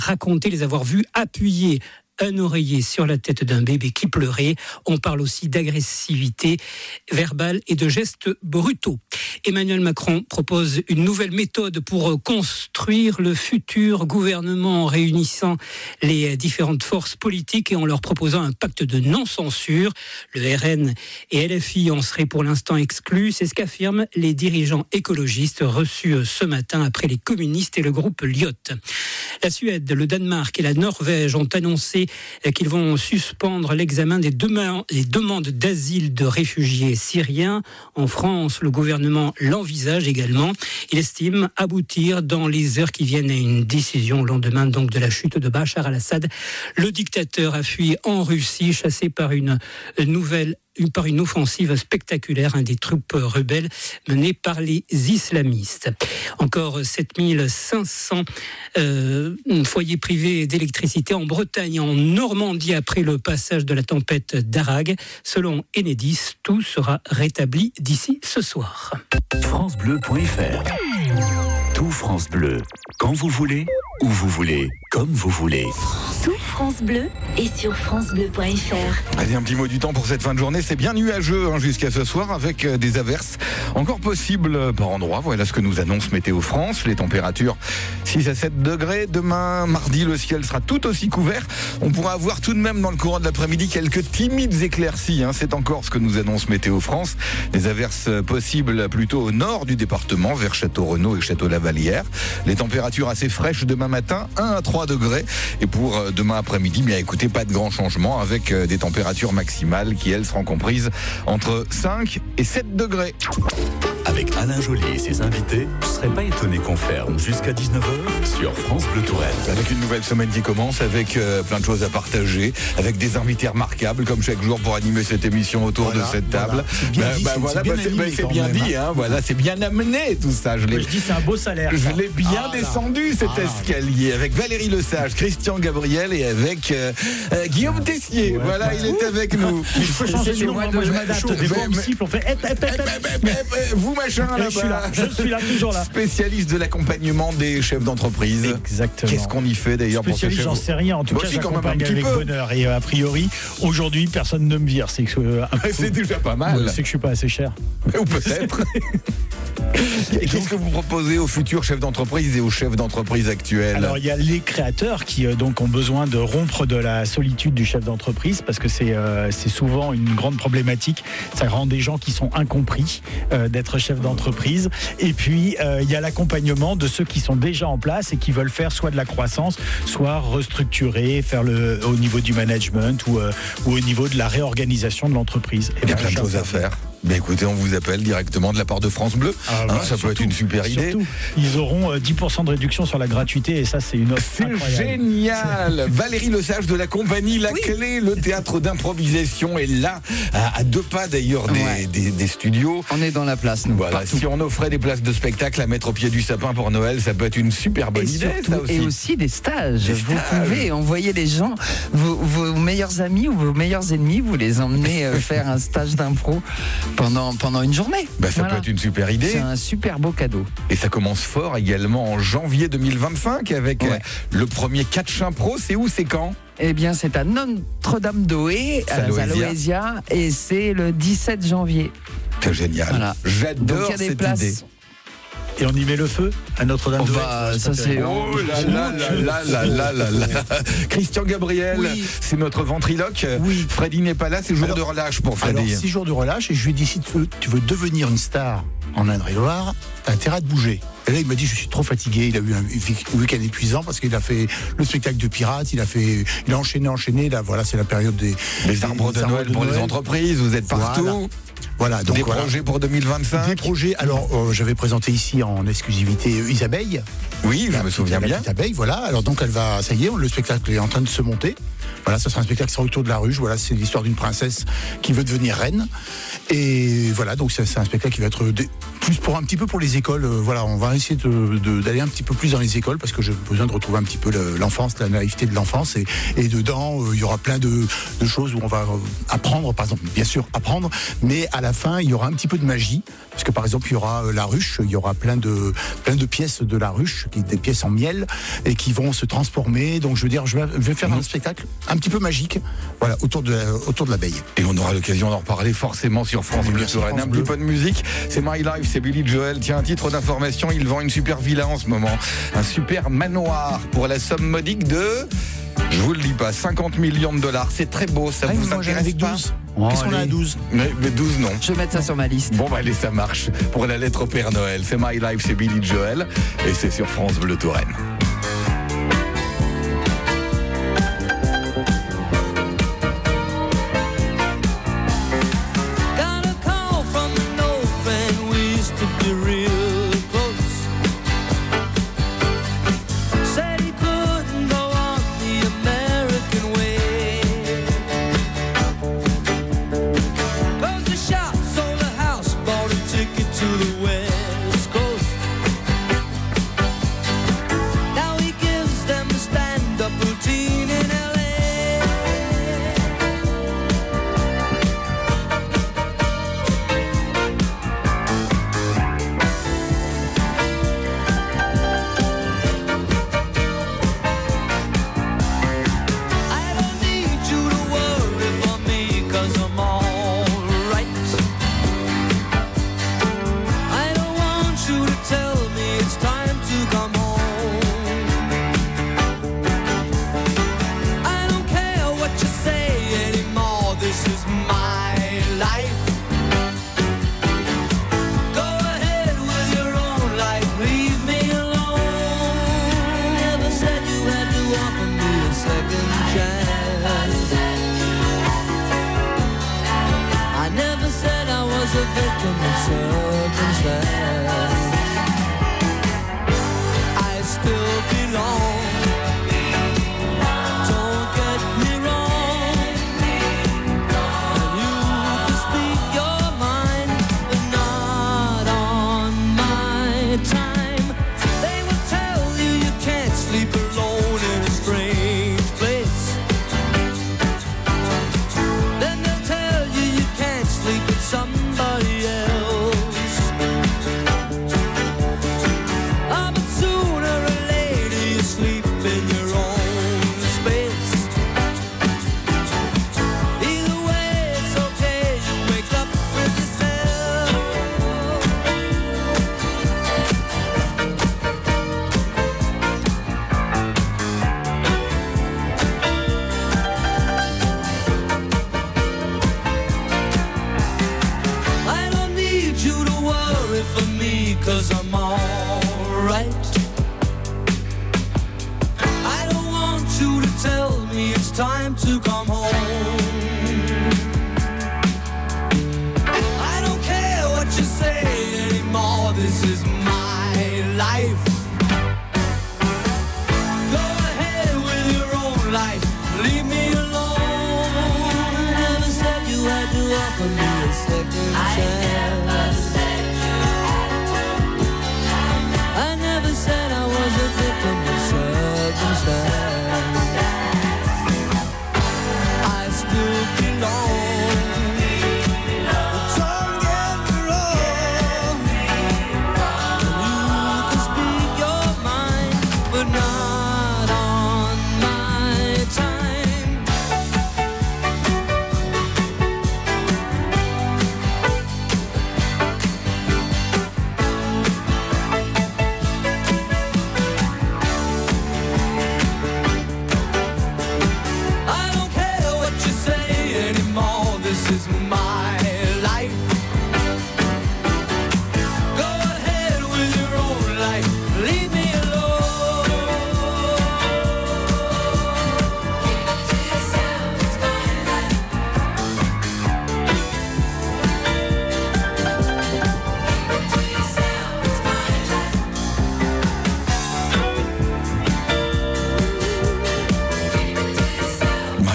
raconté les avoir vus appuyer un oreiller sur la tête d'un bébé qui pleurait. On parle aussi d'agressivité verbale et de gestes brutaux. Emmanuel Macron propose une nouvelle méthode pour construire le futur gouvernement en réunissant les différentes forces politiques et en leur proposant un pacte de non-censure. Le RN et LFI en seraient pour l'instant exclus. C'est ce qu'affirment les dirigeants écologistes reçus ce matin après les communistes et le groupe Lyot. La Suède, le Danemark et la Norvège ont annoncé qu'ils vont suspendre l'examen des demandes d'asile de réfugiés syriens. En France, le gouvernement l'envisage également. Il estime aboutir dans les heures qui viennent à une décision au lendemain donc de la chute de Bachar al-Assad. Le dictateur a fui en Russie, chassé par une offensive spectaculaire des troupes rebelles menées par les islamistes. Encore 7500 foyers privés d'électricité en Bretagne et en Normandie après le passage de la tempête Darag. Selon Enedis, tout sera rétabli d'ici ce soir. FranceBleu.fr. Tout France Bleu. Quand vous voulez, où vous voulez, comme vous voulez. Tout France Bleu et sur FranceBleu.fr. Allez, un petit mot du temps pour cette fin de journée. C'est bien nuageux jusqu'à ce soir avec des averses encore possibles par endroits. Voilà ce que nous annonce Météo France. Les températures 6 à 7 degrés. Demain, mardi, le ciel sera tout aussi couvert. On pourra avoir tout de même dans le courant de l'après-midi quelques timides éclaircies. C'est encore ce que nous annonce Météo France. Des averses possibles plutôt au nord du département, vers Château-Renaud et Château-Lavallière. Les températures assez fraîches demain matin, 1 à 3 degrés. Et pour demain après-midi, bien écoutez, pas de grand changement avec des températures maximales qui, elles, seront comprises entre 5 et 7 degrés. Avec Alain Joly et ses invités, je ne serais pas étonné qu'on ferme jusqu'à 19h sur France Bleu Touraine. Avec une nouvelle semaine qui commence, avec plein de choses à partager, avec des invités remarquables comme chaque jour pour animer cette émission autour de cette table. C'est bien dit, voilà, c'est bien amené tout ça. Je dis c'est un beau salaire. Je l'ai bien descendu cet escalier avec Valérie Lesage, Christian Gabriel et avec Guillaume Tessier. Voilà, il est avec nous. Je peux changer de moi, je m'adapte. Des fois on me siffle, on fait vous machin là-bas. Je suis là, toujours là. Spécialiste de l'accompagnement des chefs d'entreprise. Exactement. Qu'est-ce qu'on y fait d'ailleurs pour ces chefs? J'en sais rien. En tout cas, j'accompagne avec bonheur. Et a priori, aujourd'hui, personne ne me vire. C'est déjà pas mal. C'est que je suis pas assez cher. Ou peut-être. Qu'est-ce que vous proposez aux futurs chefs d'entreprise et aux chefs d'entreprise actuels? Alors il y a les créateurs qui donc ont besoin de rompre de la solitude du chef d'entreprise parce que c'est souvent une grande problématique. Ça rend des gens qui sont incompris d'être chef d'entreprise. Et puis il y a l'accompagnement de ceux qui sont déjà en place et qui veulent faire soit de la croissance, soit restructurer, faire au niveau du management ou au niveau de la réorganisation de l'entreprise. Il y a plein de choses à faire. Mais écoutez, on vous appelle directement de la part de France Bleu. Ça peut être une super idée. Surtout, ils auront 10% de réduction sur la gratuité et ça, c'est une offre incroyable. C'est génial. Valérie Lesage de la compagnie La Clé, le théâtre d'improvisation est là, à 2 pas d'ailleurs des studios. On est dans la place, nous. Voilà. Si on offrait des places de spectacle à mettre au pied du sapin pour Noël, ça peut être une super bonne idée, ça aussi. Et aussi des stages. Vous pouvez envoyer les gens, vos meilleurs amis ou vos meilleurs ennemis, vous les emmenez faire un stage d'impro pendant une journée. Ça peut être une super idée. C'est un super beau cadeau. Et ça commence fort également en janvier 2025 avec le premier catch impro. C'est où, c'est quand? Eh bien, c'est à Notre-Dame-d'Oé, à Loésia, et c'est le 17 janvier. C'est génial. Voilà. J'adore cette idée. Et on y met le feu à Notre-Dame-d'Oé. Ça c'est. Oh là. Christian Gabriel, c'est notre ventriloque. Oui. Freddy n'est pas là, c'est jour de relâche pour Freddy. Alors, c'est jour de relâche et je lui ai dit si tu veux devenir une star en Indre-et-Loire, t'as intérêt à te bouger. Et là, il m'a dit je suis trop fatigué. Il a eu un week-end épuisant parce qu'il a fait le spectacle de Pirates, il a enchaîné. Là, voilà, c'est la période des arbres de Noël pour les entreprises. Vous êtes partout. Voilà, donc des projets pour 2025. Des projets. Alors, j'avais présenté ici en exclusivité Isabeille. Oui, je me souviens bien. Isabeille, voilà. Alors donc ça y est, le spectacle est en train de se monter. Voilà, ça sera un spectacle sur autour de la ruche. Voilà, c'est l'histoire d'une princesse qui veut devenir reine. Et voilà, donc c'est un spectacle qui va être plus un petit peu pour les écoles. Voilà, on va va essayer d'aller un petit peu plus dans les écoles parce que j'ai besoin de retrouver un petit peu l'enfance, la naïveté de l'enfance et dedans il y aura plein de choses où on va apprendre, par exemple, bien sûr apprendre, mais à la fin il y aura un petit peu de magie parce que par exemple il y aura la ruche, il y aura plein de pièces de la ruche, des pièces en miel et qui vont se transformer. Donc je veux dire, je vais faire un spectacle un petit peu magique, voilà, autour de l'abeille. Et on aura l'occasion d'en reparler forcément sur France Bleu Touraine. Un petit peu de musique, c'est My Life, c'est Billy Joel. Tiens, un titre d'information, il vend une super villa en ce moment, un super manoir pour la somme modique de, je vous le dis pas, 50 millions de dollars. C'est très beau, ça vous intéresse pas? Qu'est-ce qu'on a à 12? Mais 12 non. Je vais mettre ça sur ma liste. Bon bah allez, ça marche. Pour la lettre au Père Noël, c'est My Life, c'est Billy Joel et c'est sur France Bleu Touraine.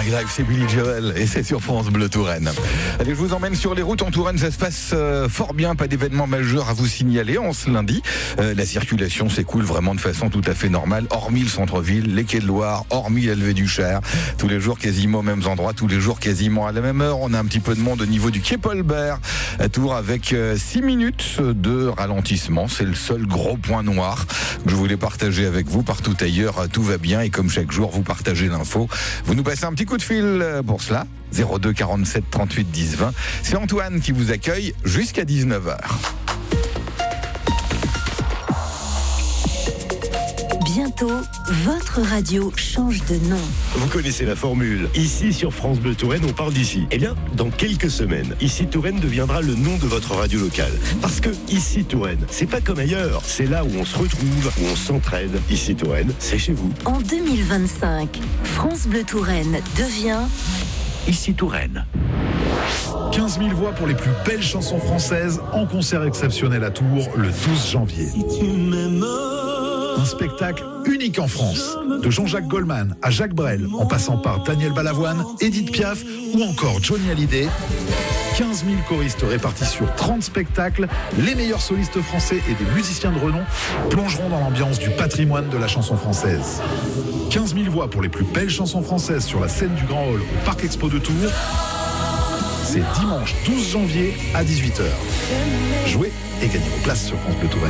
My Life, c'est Billy Joel et c'est sur France Bleu Touraine. Allez, je vous emmène sur les routes en Touraine. Ça se passe fort bien, pas d'événements majeurs à vous signaler en ce lundi. La circulation s'écoule vraiment de façon tout à fait normale, hormis le centre-ville, les quais de Loire, hormis la levée du Cher. Tous les jours quasiment aux mêmes endroits, tous les jours quasiment à la même heure. On a un petit peu de monde au niveau du quai Paul-Bert à Tours avec 6 minutes de ralentissement. C'est le seul gros point noir que je voulais partager avec vous. Partout ailleurs, tout va bien et comme chaque jour, vous partagez l'info. Vous nous passez un petit coup de fil pour cela. 02 47 38 10 20. C'est Antoine qui vous accueille jusqu'à 19h. Bientôt, votre radio change de nom. Vous connaissez la formule. Ici, sur France Bleu Touraine, on parle d'ici. Eh bien, dans quelques semaines, Ici Touraine deviendra le nom de votre radio locale. Parce que Ici Touraine, c'est pas comme ailleurs. C'est là où on se retrouve, où on s'entraide. Ici Touraine, c'est chez vous. En 2025, France Bleu Touraine devient Ici Touraine. 15 000 voix pour les plus belles chansons françaises en concert exceptionnel à Tours le 12 janvier. Un spectacle unique en France. De Jean-Jacques Goldman à Jacques Brel, en passant par Daniel Balavoine, Edith Piaf ou encore Johnny Hallyday. 15 000 choristes répartis sur 30 spectacles, les meilleurs solistes français et des musiciens de renom plongeront dans l'ambiance du patrimoine de la chanson française. 15 000 voix pour les plus belles chansons françaises sur la scène du Grand Hall au Parc Expo de Tours. C'est dimanche 12 janvier à 18h. Jouez et gagnez vos places sur France Bleu Touraine.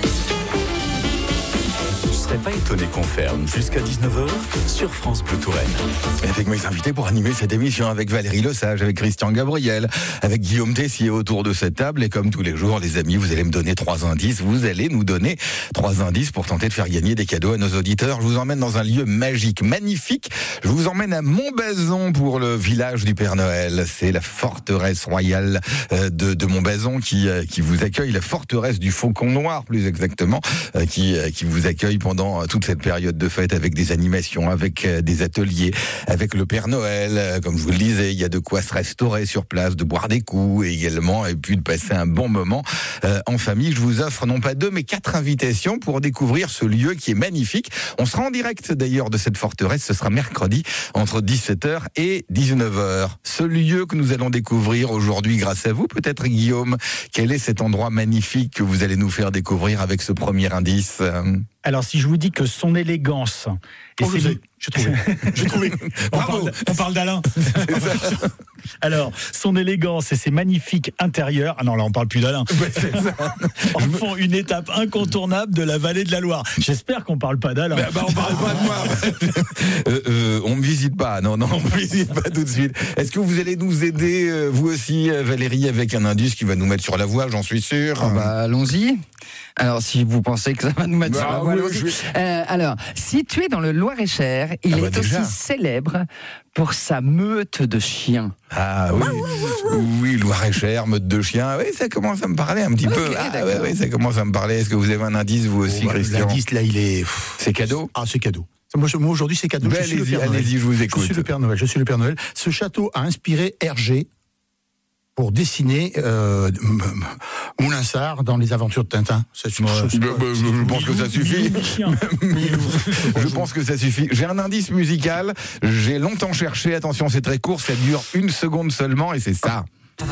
Je serais pas étonné qu'on ferme jusqu'à 19h sur France Bleu Touraine. Avec mes invités pour animer cette émission, avec Valérie Lesage, avec Christian Gabriel, avec Guillaume Tessier autour de cette table. Et comme tous les jours, les amis, vous allez me donner 3 indices. Vous allez nous donner 3 indices pour tenter de faire gagner des cadeaux à nos auditeurs. Je vous emmène dans un lieu magique, magnifique. Je vous emmène à Montbazon pour le village du Père Noël. C'est la forteresse royale de Montbazon qui vous accueille, la forteresse du Faucon Noir, plus exactement, qui vous accueille pendant toute cette période de fête avec des animations, avec des ateliers, avec le Père Noël. Comme je vous le disais, il y a de quoi se restaurer sur place, de boire des coups également, et puis de passer un bon moment en famille. Je vous offre non pas 2 mais 4 invitations pour découvrir ce lieu qui est magnifique. On sera en direct d'ailleurs de cette forteresse, ce sera mercredi entre 17h et 19h. Ce lieu que nous allons découvrir aujourd'hui grâce à vous, peut-être Guillaume, quel est cet endroit magnifique que vous allez nous faire découvrir avec ce premier indice? Alors, si je vous dis que son élégance... J'ai trouvé. On parle d'Alain. Alors, son élégance et ses magnifiques intérieurs... Ah non, là, on parle plus d'Alain. En font une étape incontournable de la vallée de la Loire. J'espère qu'on parle pas d'Alain. On parle pas de moi. On me visite pas. Non, on me visite pas tout de suite. Est-ce que vous allez nous aider, vous aussi, Valérie, avec un indice qui va nous mettre sur la voie, j'en suis sûr. Allons-y. Alors, si vous pensez que ça va nous mettre sur la voie, alors, situé dans le Loir-et-Cher, il est aussi célèbre pour sa meute de chiens. Ah oui, oui, Loir-et-Cher, meute de chiens. Oui, ça commence à me parler un petit peu. Oui, ça commence à me parler. Est-ce que vous avez un indice, vous aussi, Christian? L'indice, là, il est... C'est cadeau? Ah, c'est cadeau. Moi aujourd'hui, c'est cadeau. Allez-y, je vous écoute. Je suis le Père Noël. Ce château a inspiré Hergé pour dessiner Moulinsart dans les aventures de Tintin. Je pense que ça suffit. Je pense que ça suffit. J'ai un indice musical. J'ai longtemps cherché. Attention, c'est très court. Ça dure 1 seconde seulement et c'est ça.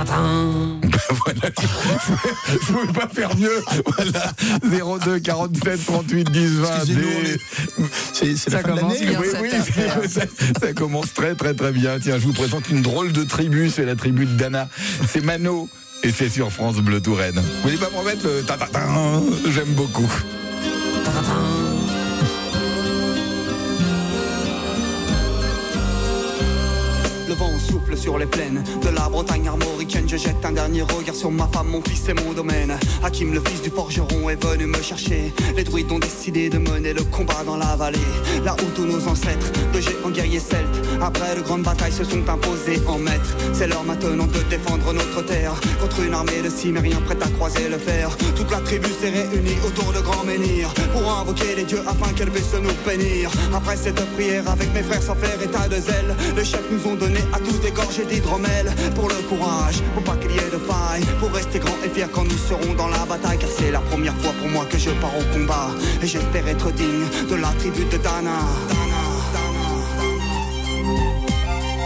Voilà, je ne pouvais pas faire mieux. Voilà, 02 47 38 10 20. C'est la fin de l'année. Ça commence très très très bien. Tiens, je vous présente une drôle de tribu. C'est la tribu de Dana. C'est Mano et c'est sur France Bleu Touraine. Vous voulez pas me remettre le ta-ta-ta? J'aime beaucoup. Le vent souffle sur les plaines de la Bretagne armoricaine. Je jette un dernier regard sur ma femme, mon fils et mon domaine. Hakim, le fils du forgeron, est venu me chercher. Les druides ont décidé de mener le combat dans la vallée, là où tous nos ancêtres, de géants guerriers celtes, après de grandes batailles se sont imposés en maîtres. C'est l'heure maintenant de défendre notre terre contre une armée de cimériens prête à croiser le fer. Toute la tribu s'est réunie autour de grands menhirs pour invoquer les dieux afin qu'elle puisse nous bénir. Après cette prière avec mes frères sans faire état de zèle, les chefs nous ont donné à tous des gorgées d'hydromel. Pour le courage, pour pas qu'il y ait de faille, pour rester grand et fier quand nous serons dans la bataille. Car c'est la première fois pour moi que je pars au combat, et j'espère être digne de la tribu de Dana.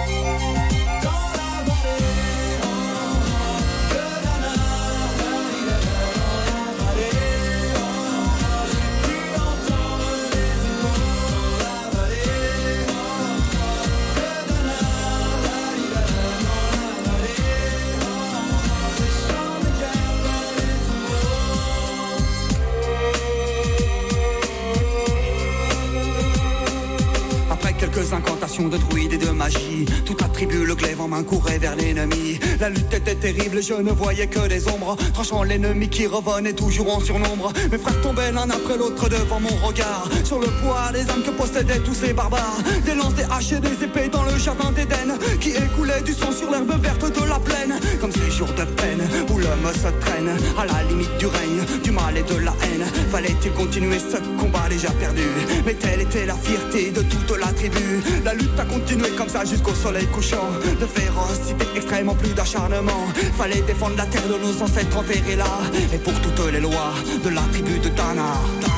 quelques incantations de druides et de magie. Toute la tribu, le glaive en main, courait vers l'ennemi. La lutte était terrible, je ne voyais que des ombres, tranchant l'ennemi qui revenait toujours en surnombre. Mes frères tombaient l'un après l'autre devant mon regard, sur le poids des âmes que possédaient tous ces barbares. Des lances, des haches et des épées dans le jardin d'Éden, qui écoulait du sang sur l'herbe verte de la plaine. Comme ces jours de peine où l'homme se traîne à la limite du règne, du mal et de la haine. Fallait-il continuer ce combat déjà perdu? Mais telle était la fierté de toute la tribu. La lutte a continué comme ça jusqu'au soleil couchant. De férocité extrême en plus d'acharnement. Fallait défendre la terre de nos ancêtres enterrés là. Et pour toutes les lois de la tribu de Dana.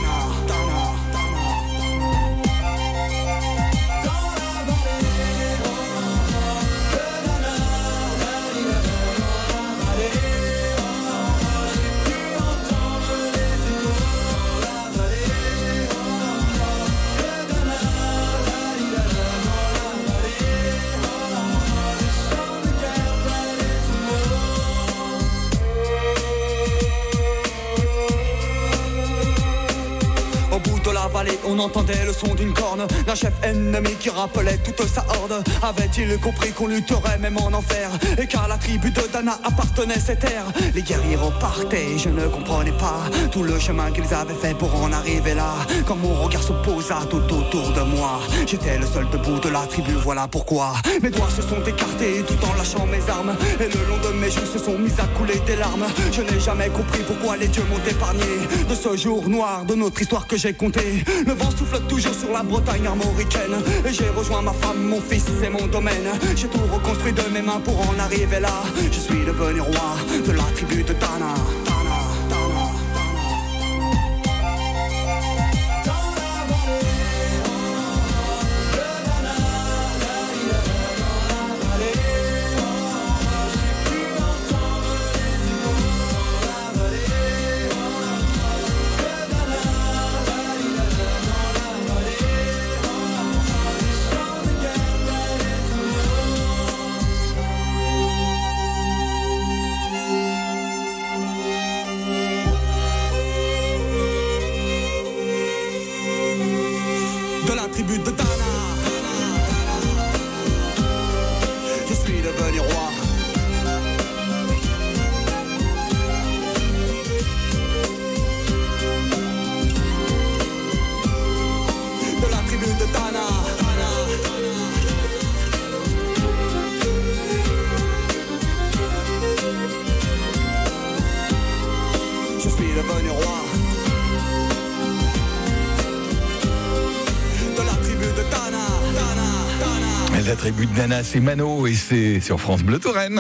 On entendait le son d'une corne d'un chef ennemi qui rappelait toute sa horde. Avait-il compris qu'on lutterait même en enfer, et qu'à la tribu de Dana appartenait cette terre? Les guerriers repartaient, je ne comprenais pas tout le chemin qu'ils avaient fait pour en arriver là. Quand mon regard se posa tout autour de moi, j'étais le seul debout de la tribu, voilà pourquoi mes doigts se sont écartés tout en lâchant mes armes, et le long de mes joues se sont mis à couler des larmes. Je n'ai jamais compris pourquoi les dieux m'ont épargné de ce jour noir de notre histoire que j'ai compté. Le vent souffle toujours sur la Bretagne armoricaine, et j'ai rejoint ma femme, mon fils et mon domaine. J'ai tout reconstruit de mes mains pour en arriver là. Je suis devenu roi de la tribu de Dana. Tribu de Dana, je suis devenu roi. De la tribu de Dana. Je suis devenu roi. La tribu de Dana, c'est Mano et c'est sur France Bleu Touraine.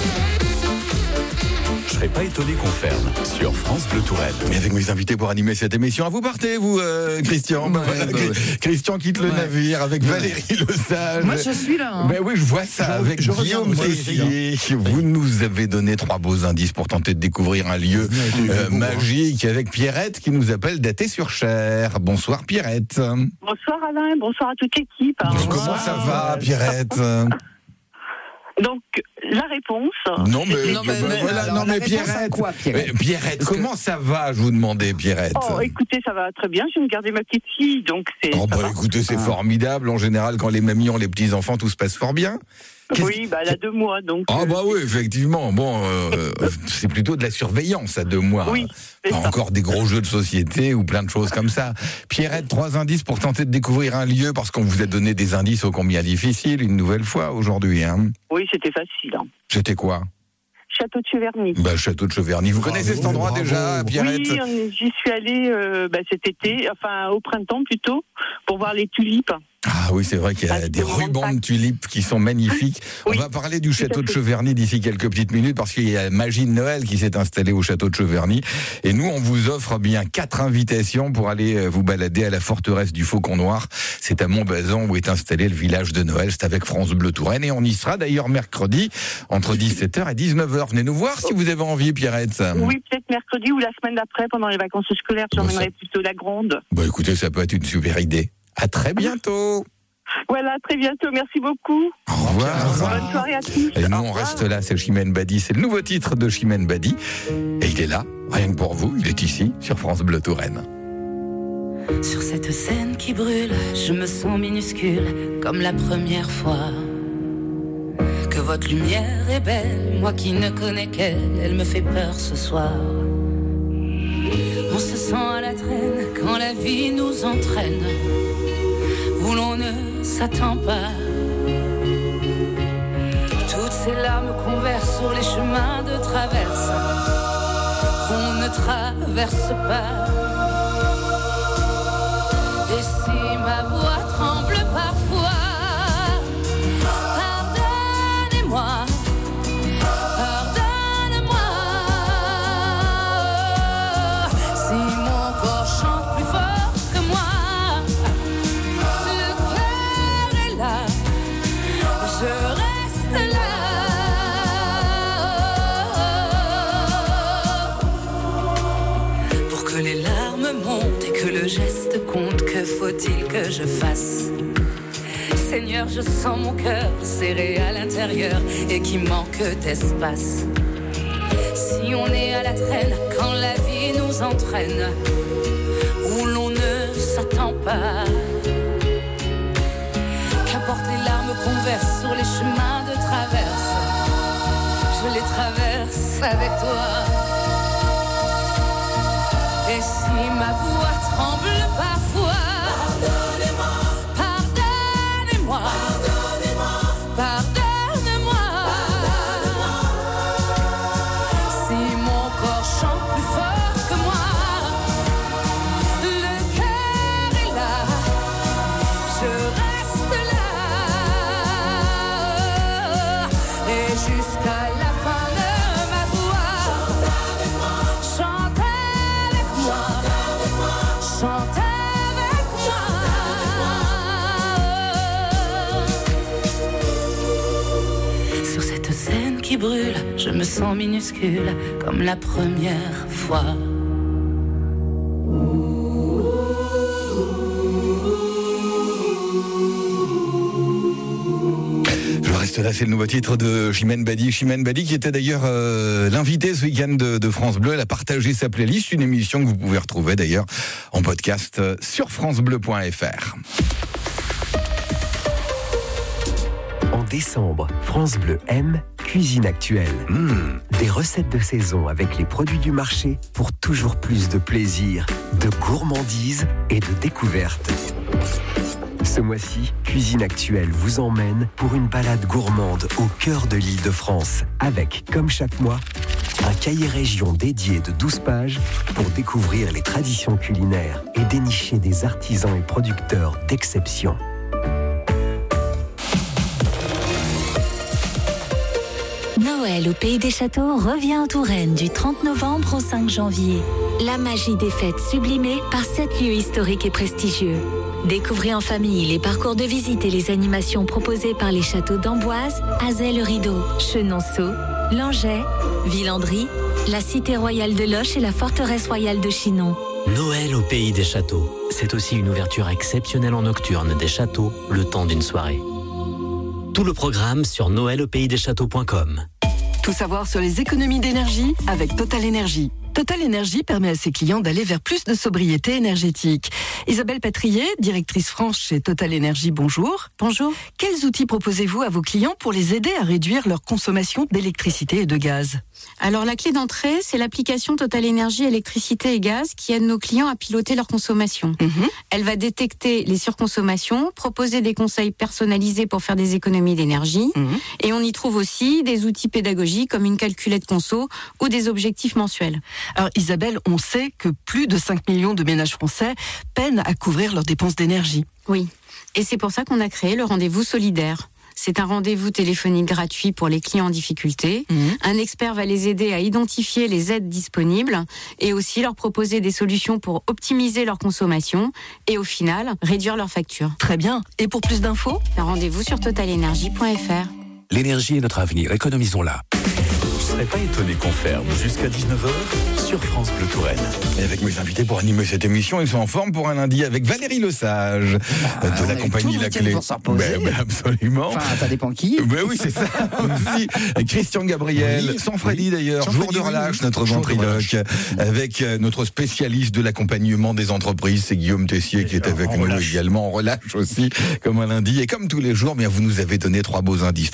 Je serais pas étonné qu'on ferme sur France Bleu Touraine. Mais avec mes invités pour animer cette émission, vous partez, vous, Christian. Christian quitte le navire avec Valérie Le Sage. Moi, je suis là. Ben oui, je vois ça avec Guillaume Tessier. Vous nous avez donné 3 beaux indices pour tenter de découvrir un lieu magique avec Pierrette qui nous appelle d'Athée-sur-Cher. Bonsoir Pierrette. Bonsoir Alain, bonsoir à toute l'équipe. Comment ça va Pierrette? Donc, la réponse... Non mais Pierrette, quoi, Pierrette, Pierrette, comment ça va, je vous demandais, Pierrette? Oh, écoutez, ça va très bien, je viens de garder ma petite fille, donc c'est... Oh, bah écoutez, c'est formidable, en général, quand les mamies ont les petits-enfants, tout se passe fort bien. Oui, bah, elle a 2 mois, donc... Ah bah oui, effectivement, bon, c'est plutôt de la surveillance à 2 mois. Oui, pas encore des gros jeux de société ou plein de choses comme ça. Pierrette, 3 indices pour tenter de découvrir un lieu, parce qu'on vous a donné des indices ô combien difficiles, une nouvelle fois, aujourd'hui. Hein. Oui, c'était facile. Hein. C'était quoi? Château de Cheverny. Bah, Château de Cheverny. Vous connaissez cet endroit déjà, Pierrette? Oui, j'y suis allée cet été, enfin au printemps plutôt, pour voir les tulipes. Ah oui, c'est vrai qu'il y a des rubans de tulipes qui sont magnifiques. Oui. On va parler du château de Cheverny d'ici quelques petites minutes parce qu'il y a la magie de Noël qui s'est installée au château de Cheverny. Et nous, on vous offre bien 4 invitations pour aller vous balader à la forteresse du Faucon Noir. C'est à Montbazon où est installé le village de Noël. C'est avec France Bleu Touraine. Et on y sera d'ailleurs mercredi entre 17h et 19h. Venez nous voir si vous avez envie, Pierrette. Oui, peut-être mercredi ou la semaine d'après pendant les vacances scolaires. J'emmènerai plutôt la grande. Bah écoutez, ça peut être une super idée. À très bientôt. Voilà, très bientôt. Merci beaucoup. Au revoir. Bonne soirée à tous. Et nous, on reste là. C'est Chimène Badi. C'est le nouveau titre de Chimène Badi. Et il est là, rien que pour vous. Il est ici, sur France Bleu Touraine. Sur cette scène qui brûle, je me sens minuscule comme la première fois. Que votre lumière est belle, moi qui ne connais qu'elle, elle me fait peur ce soir. On se sent à la traîne quand la vie nous entraîne où l'on ne s'attend pas. Toutes ces larmes qu'on verse sur les chemins de traverse qu'on ne traverse pas. Et si ma voix tremble parfois, pardonnez-moi. Le geste compte, que faut-il que je fasse? Seigneur, je sens mon cœur serré à l'intérieur et qui manque d'espace. Si on est à la traîne quand la vie nous entraîne où l'on ne s'attend pas, qu'importe les larmes qu'on verse sur les chemins de traverse, je les traverse avec toi. Et si ma voix tremble parfois, pardonnez-moi, pardonnez-moi, pardonnez-moi, pardonne-moi. Si mon corps chante plus fort que moi, le cœur est là, je reste là. Et jusqu'à la fin de ma voix, chante avec moi. Chante avec moi. Sur cette scène qui brûle, je me sens minuscule comme la première fois. Là, c'est le nouveau titre de Chimène Badi. Chimène Badi qui était d'ailleurs l'invitée ce week-end de France Bleu. Elle a partagé sa playlist, une émission que vous pouvez retrouver d'ailleurs en podcast sur francebleu.fr. En décembre, France Bleu aime Cuisine Actuelle. Des recettes de saison avec les produits du marché pour toujours plus de plaisir, de gourmandise et de découverte. Ce mois-ci, Cuisine Actuelle vous emmène pour une balade gourmande au cœur de l'Île-de-France avec, comme chaque mois, un cahier région dédié de 12 pages pour découvrir les traditions culinaires et dénicher des artisans et producteurs d'exception. Noël au Pays des Châteaux revient en Touraine du 30 novembre au 5 janvier. La magie des fêtes sublimée par 7 lieux historiques et prestigieux. Découvrez en famille les parcours de visite et les animations proposées par les châteaux d'Amboise, Azay-le-Rideau, Chenonceau, Langeais, Villandry, la cité royale de Loches et la forteresse royale de Chinon. Noël au Pays des Châteaux. C'est aussi une ouverture exceptionnelle en nocturne des châteaux le temps d'une soirée. Tout le programme sur noelaupaysdeschâteaux.com. Tout savoir sur les économies d'énergie avec Total Énergie. Total Énergie permet à ses clients d'aller vers plus de sobriété énergétique. Isabelle Patrier, directrice France chez Total Énergie, bonjour. Bonjour. Quels outils proposez-vous à vos clients pour les aider à réduire leur consommation d'électricité et de gaz? Alors la clé d'entrée, c'est l'application Total Énergie électricité et gaz qui aide nos clients à piloter leur consommation. Elle va détecter les surconsommations, proposer des conseils personnalisés pour faire des économies d'énergie. Et on y trouve aussi des outils pédagogiques comme une calculette conso ou des objectifs mensuels. Alors Isabelle, on sait que plus de 5 millions de ménages français peinent à couvrir leurs dépenses d'énergie. Oui, et c'est pour ça qu'on a créé le rendez-vous solidaire. C'est un rendez-vous téléphonique gratuit pour les clients en difficulté. Un expert va les aider à identifier les aides disponibles et aussi leur proposer des solutions pour optimiser leur consommation et au final, réduire leur facture. Très bien. Et pour plus d'infos, un rendez-vous sur totalenergie.fr. L'énergie est notre avenir, économisons-la. serez pas étonné qu'on ferme jusqu'à 19h sur France Bleu Touraine. Et avec mes invités pour animer cette émission, ils sont en forme pour un lundi avec Valérie Lesage de la compagnie La Clé. Absolument. Enfin, ça dépend qui. Oui, c'est ça aussi. Christian Gabriel, sans Freddy d'ailleurs, jour de relâche, notre ventriloque, avec notre spécialiste de l'accompagnement des entreprises, c'est Guillaume Tessier qui est avec nous également. On relâche aussi comme un lundi et comme tous les jours, vous nous avez donné trois beaux indices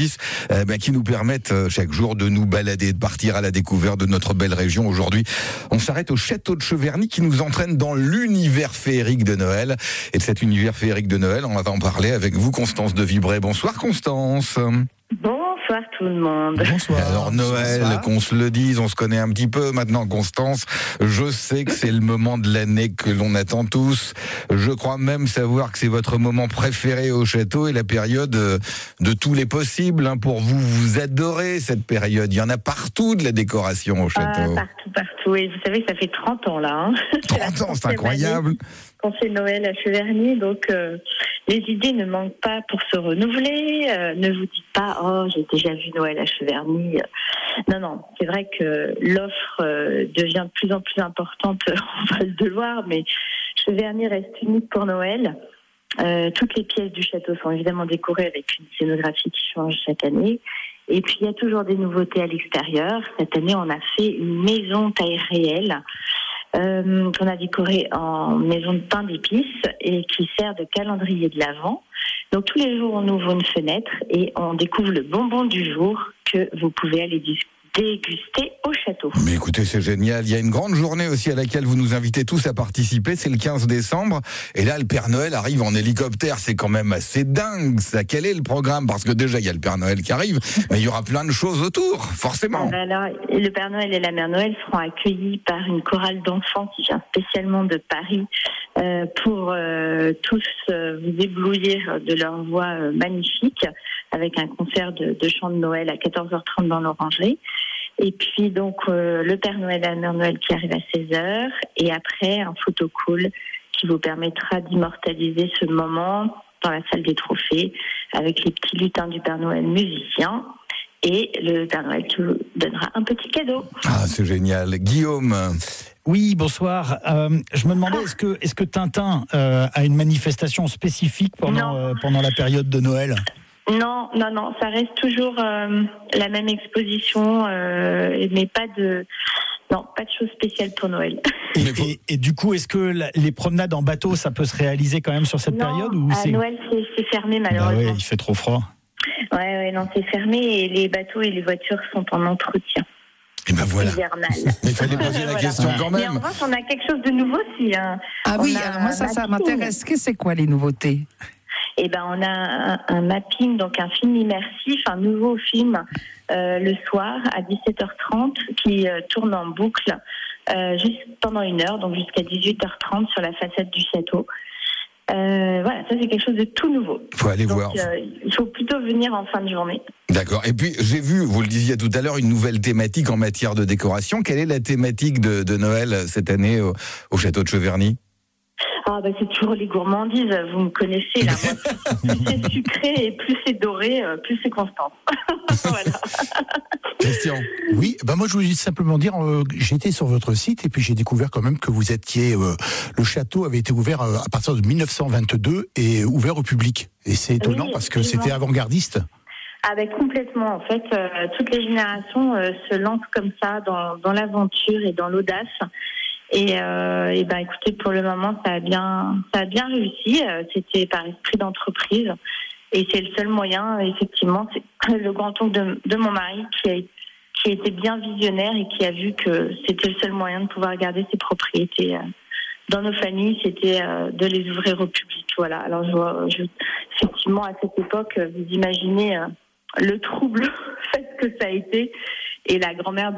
qui nous permettent chaque jour de nous balader, de partir à la découverte de notre belle région. Aujourd'hui, on s'arrête au château de Cheverny qui nous entraîne dans l'univers féerique de Noël. Et de cet univers féerique de Noël, on va en parler avec vous, Constance de Vibray. Bonsoir Constance. Bonsoir tout le monde. Bonsoir. Alors Noël, qu'on se le dise, on se connaît un petit peu maintenant, Constance. Je sais que c'est le moment de l'année que l'on attend tous. Je crois même savoir que c'est votre moment préféré au château et la période de tous les possibles. Pour vous, vous adorez cette période. Il y en a partout de la décoration au château. Partout. Et vous savez, ça fait 30 ans là. 30 ans, c'est incroyable. On fait Noël à Cheverny, donc les idées ne manquent pas pour se renouveler. Ne vous dites pas « Oh, j'ai déjà vu Noël à Cheverny ». Non, c'est vrai que l'offre devient de plus en plus importante, on va le devoir, mais Cheverny reste unique pour Noël. Toutes les pièces du château sont évidemment décorées avec une scénographie qui change chaque année. Et puis il y a toujours des nouveautés à l'extérieur. Cette année, on a fait une maison taille réelle. Qu'on a décoré en maison de pain d'épices et qui sert de calendrier de l'Avent. Donc tous les jours on ouvre une fenêtre et on découvre le bonbon du jour que vous pouvez aller déguster au château. Mais écoutez, c'est génial. Il y a une grande journée aussi à laquelle vous nous invitez tous à participer. C'est le 15 décembre. Et là, le Père Noël arrive en hélicoptère. C'est quand même assez dingue, ça. Quel est le programme? Parce que déjà, il y a le Père Noël qui arrive, mais il y aura plein de choses autour, forcément. Alors, le Père Noël et la Mère Noël seront accueillis par une chorale d'enfants qui vient spécialement de Paris pour tous vous éblouir de leur voix magnifique avec un concert de chant de Noël à 14h30 dans l'Orangerie. Et puis donc le Père Noël et la Mère Noël qui arrive à 16h et après un photo call qui vous permettra d'immortaliser ce moment dans la salle des trophées avec les petits lutins du Père Noël musicien et le Père Noël qui vous donnera un petit cadeau. Ah, c'est génial. Guillaume. Oui, bonsoir. Je me demandais, est-ce que Tintin a une manifestation spécifique pendant la période de Noël ? Non, ça reste toujours la même exposition, mais pas de choses spéciales pour Noël. Et du coup, est-ce que les promenades en bateau, ça peut se réaliser quand même sur cette période ou à Noël, c'est fermé malheureusement. Bah ouais, il fait trop froid. Ouais, non, c'est fermé et les bateaux et les voitures sont en entretien. Et ben voilà. Hivernal. Mais il fallait poser la question quand même. Mais en revanche, on a quelque chose de nouveau aussi. Ah oui, alors moi ça m'intéresse. C'est quoi les nouveautés? Eh ben, on a un mapping, donc un film immersif, un nouveau film le soir à 17h30 qui tourne en boucle juste pendant 1 heure, donc jusqu'à 18h30 sur la façade du château. Voilà, ça c'est quelque chose de tout nouveau. Faut aller voir. Il faut plutôt venir en fin de journée. D'accord. Et puis j'ai vu, vous le disiez tout à l'heure, une nouvelle thématique en matière de décoration. Quelle est la thématique de Noël cette année au château de Cheverny? Ah bah c'est toujours les gourmandises, vous me connaissez là. Moi, plus c'est sucré et plus c'est doré, plus c'est constant. Voilà. Christian. Oui, moi je voulais simplement dire, j'étais sur votre site et puis j'ai découvert quand même que vous étiez, le château avait été ouvert à partir de 1922 et ouvert au public. Et c'est étonnant parce que c'était avant-gardiste. Ah ben complètement. En fait, toutes les générations se lancent comme ça dans l'aventure et dans l'audace. Et écoutez, pour le moment, ça a bien réussi. C'était par esprit d'entreprise, et c'est le seul moyen. Effectivement, c'est le grand-oncle de mon mari qui était bien visionnaire et qui a vu que c'était le seul moyen de pouvoir garder ses propriétés dans nos familles, c'était de les ouvrir au public. Voilà. Alors, effectivement, à cette époque, vous imaginez le trouble fait que ça a été. Et la grand-mère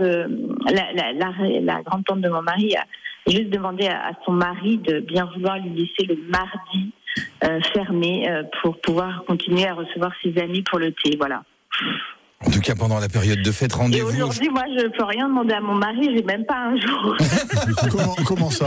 la grande-tante de mon mari a juste demandé à son mari de bien vouloir lui laisser le mardi fermé pour pouvoir continuer à recevoir ses amis pour le thé. Voilà. En tout cas, pendant la période de fête, Et rendez-vous. aujourd'hui, moi, je peux rien demander à mon mari, j'ai même pas un jour. Comment ça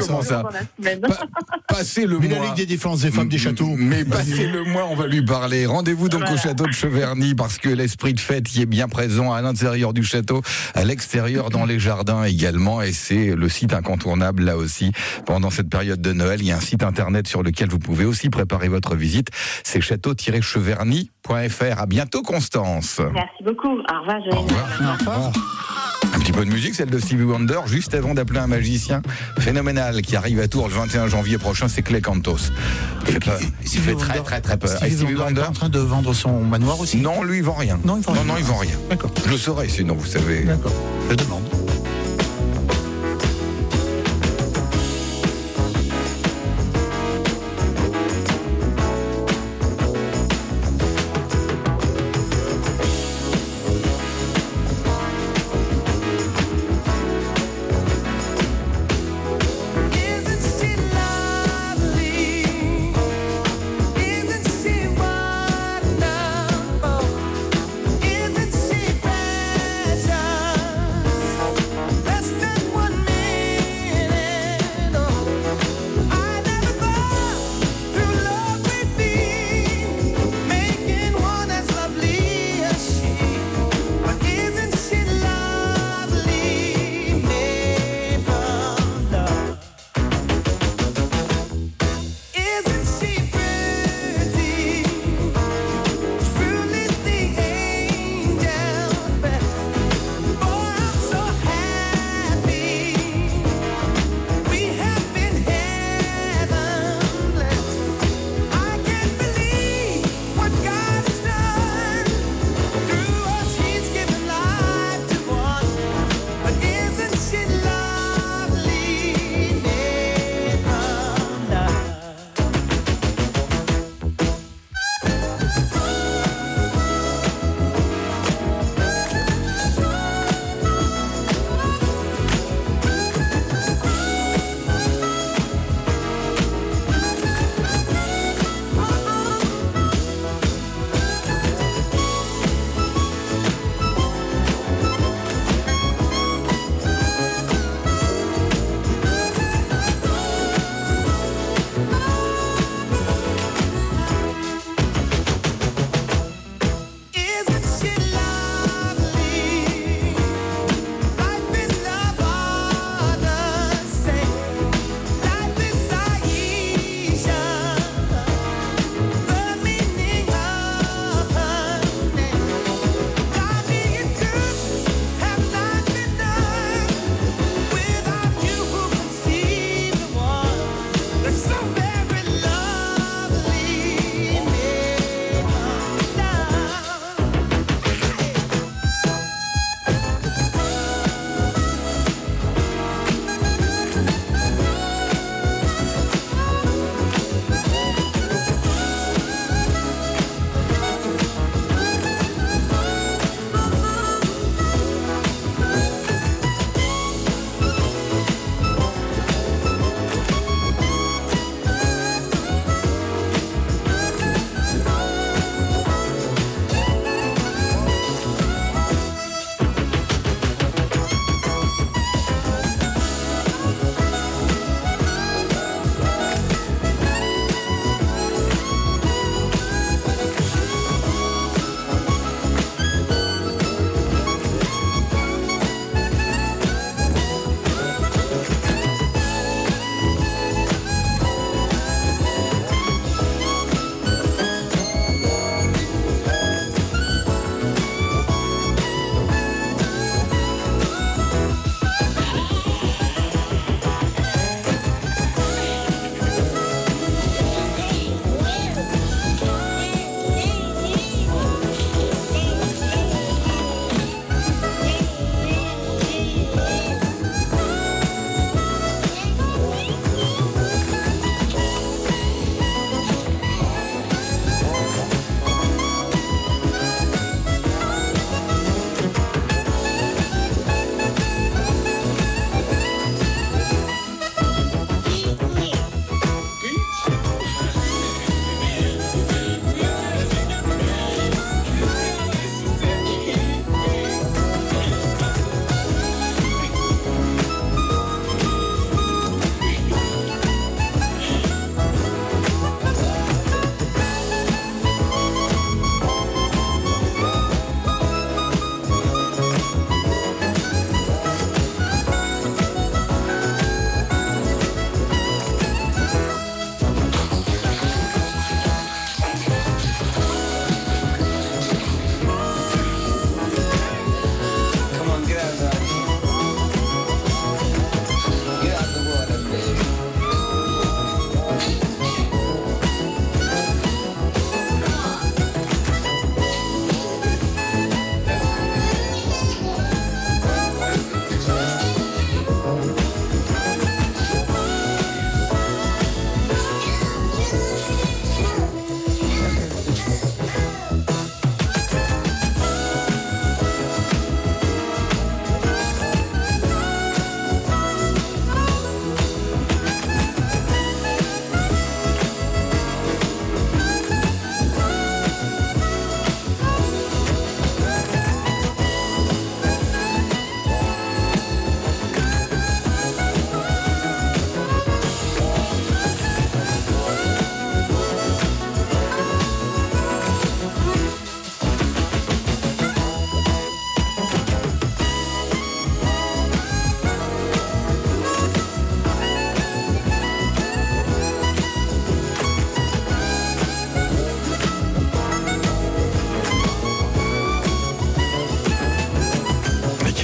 Passez le mais mois. la Ligue des défenses des femmes des châteaux. Mais passez le mois, on va lui parler. Rendez-vous donc au château de Cheverny parce que l'esprit de fête y est bien présent à l'intérieur du château, à l'extérieur dans les jardins également. Et c'est le site incontournable là aussi. Pendant cette période de Noël, il y a un site internet sur lequel vous pouvez aussi préparer votre visite. C'est château-cheverny.fr. À bientôt, Constance. Merci beaucoup. Au revoir, Au revoir. Un petit peu de musique, celle de Stevie Wonder, juste avant d'appeler un magicien phénoménal qui arrive à Tours le 21 janvier prochain, c'est Clay Cantos. Il fait peur. Il fait très peur. Stevie Wonder est en train de vendre son manoir aussi. Non, lui, il vend rien. Non, il vend rien. D'accord. Je le saurais, sinon, vous savez. D'accord. Je demande. Isn't she precious?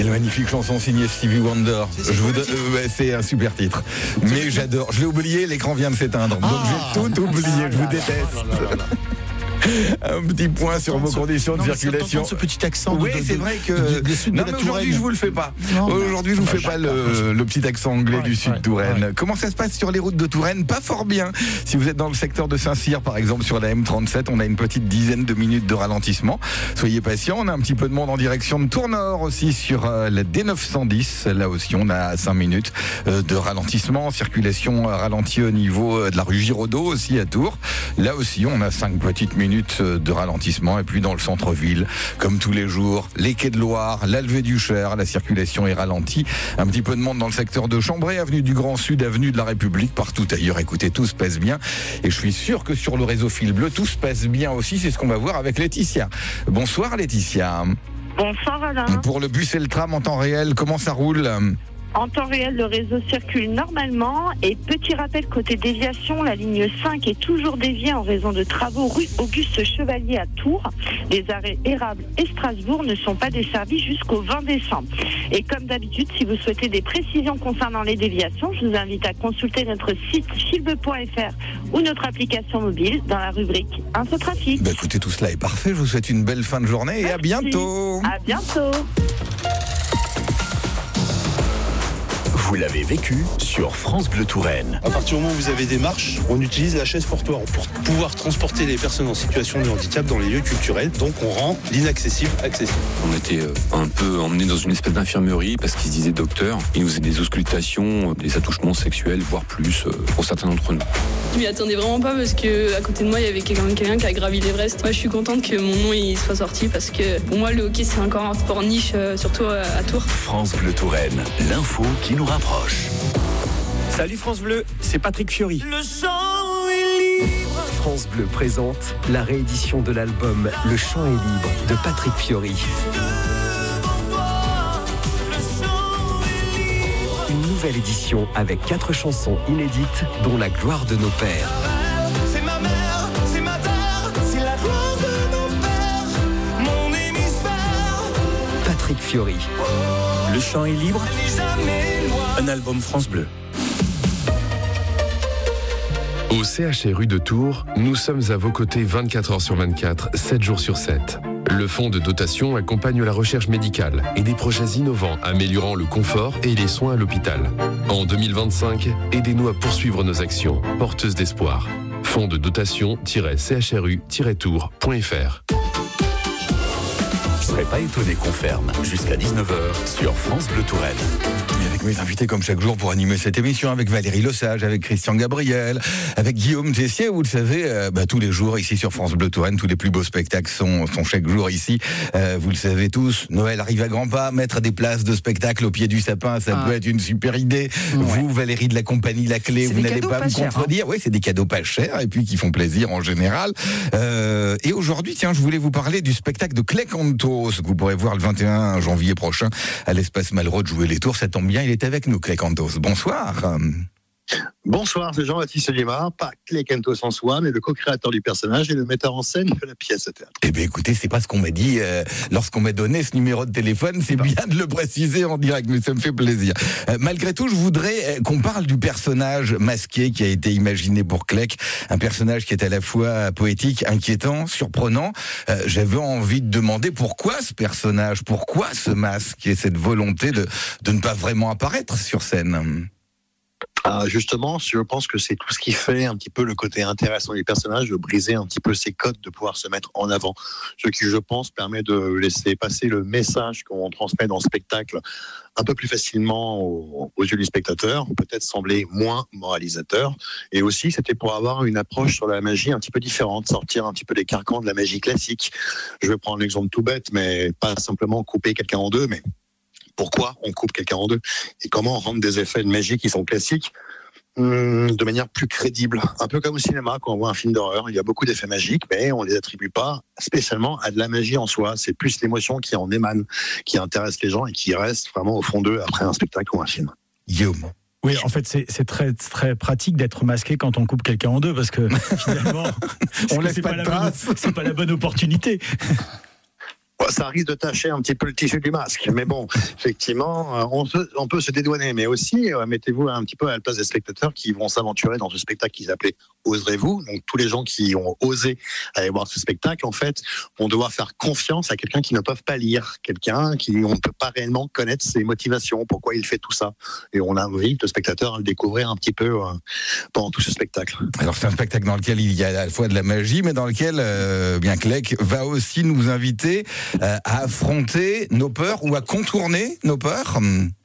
Quelle magnifique chanson signée Stevie Wonder. C'est un super titre. Mais j'adore. Je l'ai oublié, l'écran vient de s'éteindre. Donc j'ai tout oublié, je vous déteste. Un petit point sur vos conditions de circulation. Ce petit accent. Oui, c'est vrai que. Non, mais aujourd'hui, je vous le fais pas. Aujourd'hui, je vous fais pas le petit accent anglais du sud Touraine. Ouais. Comment ça se passe sur les routes de Touraine? Pas fort bien. Si vous êtes dans le secteur de Saint-Cyr, par exemple, sur la M37, on a une petite dizaine de minutes de ralentissement. Soyez patients. On a un petit peu de monde en direction de Tournord aussi sur la D910. Là aussi, on a 5 minutes de ralentissement. Circulation ralentie au niveau de la rue Giraudot aussi à Tours. Là aussi, on a 5 petites minutes de ralentissement. Et puis dans le centre-ville, comme tous les jours, les quais de Loire, la levée du Cher, la circulation est ralentie. Un petit peu de monde dans le secteur de Chambray, avenue du Grand Sud, avenue de la République, partout ailleurs. Écoutez, tout se passe bien. Et je suis sûr que sur le réseau Fil Bleu, tout se passe bien aussi. C'est ce qu'on va voir avec Laetitia. Bonsoir Laetitia. Bonsoir Alain. Pour le bus et le tram en temps réel, comment ça roule ? En temps réel, le réseau circule normalement. Et petit rappel, côté déviation, la ligne 5 est toujours déviée en raison de travaux rue Auguste Chevalier à Tours. Les arrêts Érable et Strasbourg ne sont pas desservis jusqu'au 20 décembre. Et comme d'habitude, si vous souhaitez des précisions concernant les déviations, je vous invite à consulter notre site filbe.fr ou notre application mobile dans la rubrique Infotrafic. Écoutez, tout cela est parfait. Je vous souhaite une belle fin de journée. Merci. Et à bientôt. À bientôt. Vous l'avez vécu sur France Bleu Touraine. À partir du moment où vous avez des marches, on utilise la chaise portoir pour pouvoir transporter les personnes en situation de handicap dans les lieux culturels. Donc on rend l'inaccessible accessible. On était un peu emmenés dans une espèce d'infirmerie parce qu'ils se disaient docteurs. Ils nous faisaient des auscultations, des attouchements sexuels, voire plus pour certains d'entre nous. Je m'y attendais vraiment pas parce que à côté de moi il y avait quelqu'un qui a gravi l'Everest. Moi je suis contente que mon nom il soit sorti parce que pour moi le hockey c'est encore un sport niche, surtout à Tours. France Bleu Touraine, l'info qui nous rapproche. Salut France Bleu, c'est Patrick Fiori. Le chant est libre. France Bleu présente la réédition de l'album Le chant est libre de Patrick Fiori. Une nouvelle édition avec 4 chansons inédites dont La gloire de nos pères. C'est ma mère, c'est ma terre, c'est la gloire de nos pères, mon hémisphère. Patrick Fiori. Le chant est libre. Un album France Bleu. Au CHRU de Tours, nous sommes à vos côtés 24 heures sur 24, 7 jours sur 7. Le fonds de dotation accompagne la recherche médicale et des projets innovants améliorant le confort et les soins à l'hôpital. En 2025, aidez-nous à poursuivre nos actions porteuses d'espoir. Fonds de dotation-chru-tour.fr. Je ne serais pas étonné qu'on ferme jusqu'à 19h sur France Bleu Touraine. Et avec mes invités comme chaque jour pour animer cette émission, avec Valérie Lesage, avec Christian Gabriel, avec Guillaume Tessier, vous le savez, tous les jours ici sur France Bleu Touraine, tous les plus beaux spectacles sont chaque jour ici. Vous le savez tous, Noël arrive à grands pas, mettre des places de spectacle au pied du sapin, ça peut être une super idée. Ouais. Vous, Valérie de la compagnie La Clé, vous n'allez pas me contredire. Oui, c'est des cadeaux pas chers et puis qui font plaisir en général. Et aujourd'hui, tiens, je voulais vous parler du spectacle de Clay Cantos que vous pourrez voir le 21 janvier prochain à l'Espace Malraux de Jouer les Tours. Ça tombe bien, il est avec nous, Clay Cantos. Bonsoir. Bonsoir, c'est Jean-Baptiste Liémar, pas Clay Cantos en soi, mais le co-créateur du personnage et le metteur en scène de la pièce à théâtre. Eh bien écoutez, c'est pas ce qu'on m'a dit lorsqu'on m'a donné ce numéro de téléphone, c'est bien de le préciser en direct, mais ça me fait plaisir. Malgré tout, je voudrais qu'on parle du personnage masqué qui a été imaginé pour Clay, un personnage qui est à la fois poétique, inquiétant, surprenant. J'avais envie de demander pourquoi ce personnage, pourquoi ce masque et cette volonté de ne pas vraiment apparaître sur scène. Justement, je pense que c'est tout ce qui fait un petit peu le côté intéressant du personnage, de briser un petit peu ses codes, de pouvoir se mettre en avant. Ce qui, je pense, permet de laisser passer le message qu'on transmet dans le spectacle un peu plus facilement aux yeux du spectateur, peut-être sembler moins moralisateur. Et aussi, c'était pour avoir une approche sur la magie un petit peu différente, sortir un petit peu des carcans de la magie classique. Je vais prendre l'exemple tout bête, mais pas simplement couper quelqu'un en deux, mais pourquoi on coupe quelqu'un en deux et comment rendre des effets de magie qui sont classiques de manière plus crédible. Un peu comme au cinéma, quand on voit un film d'horreur, il y a beaucoup d'effets magiques, mais on ne les attribue pas spécialement à de la magie en soi. C'est plus l'émotion qui en émane, qui intéresse les gens et qui reste vraiment au fond d'eux après un spectacle ou un film. Guillaume. Oui, en fait, c'est très, très pratique d'être masqué quand on coupe quelqu'un en deux, parce que finalement, on laisse pas de traces. C'est pas la bonne opportunité. Ouais, Ça risque de tacher un petit peu le tissu du masque. Mais bon, effectivement, on peut se dédouaner. Mais aussi, mettez-vous un petit peu à la place des spectateurs qui vont s'aventurer dans ce spectacle qu'ils appelaient Oserez-vous. Donc, tous les gens qui ont osé aller voir ce spectacle, en fait, vont devoir faire confiance à quelqu'un qu'ils ne peuvent pas lire. Quelqu'un on ne peut pas réellement connaître ses motivations, pourquoi il fait tout ça. Et on invite le spectateur à le découvrir un petit peu pendant tout ce spectacle. Alors, c'est un spectacle dans lequel il y a à la fois de la magie, mais dans lequel, bien Clec va aussi nous inviter à affronter nos peurs ou à contourner nos peurs.